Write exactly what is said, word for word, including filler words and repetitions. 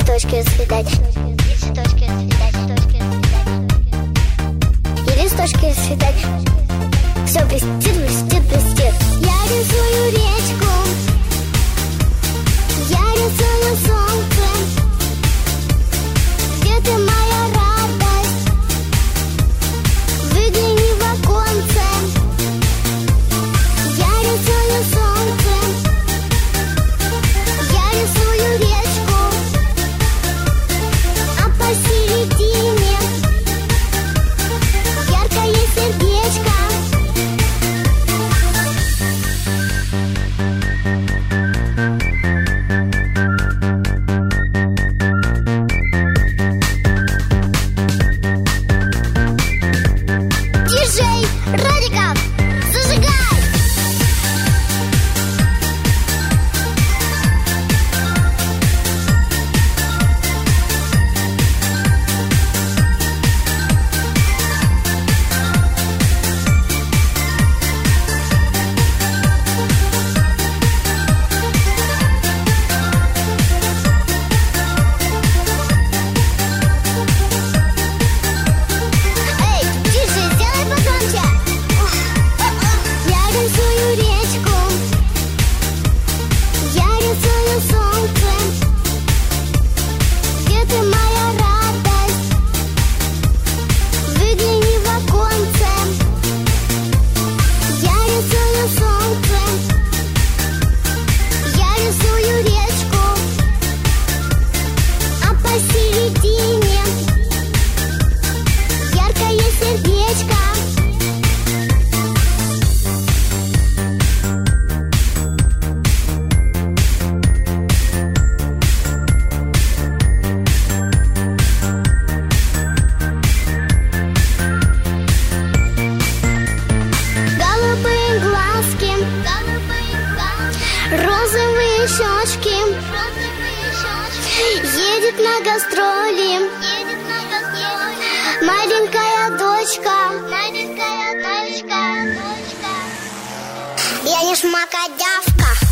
цветочки расцветать, и цветочки расцветать, цветочки расцветать, и листочки расцветать. Все блестит, блестит, блестит. Я рисую речку, я рисую солнце. Где ты, моя радость? Выгляни в оконце. Я рисую солнце, я рисую речку, а посередине яркое сердечко. Диджей Радиков, зажигай! Эй, диджей, сделай погромче. Я рисую речку, я рисую солнце. Где ты, моя радость? Выгляни в оконце. Я рисую солнце, я рисую речку, а посередине яркое сердечко. Голубые глазки, розовые щечки. Едет на гастроли маленькая дочка. Я не шмакодявка.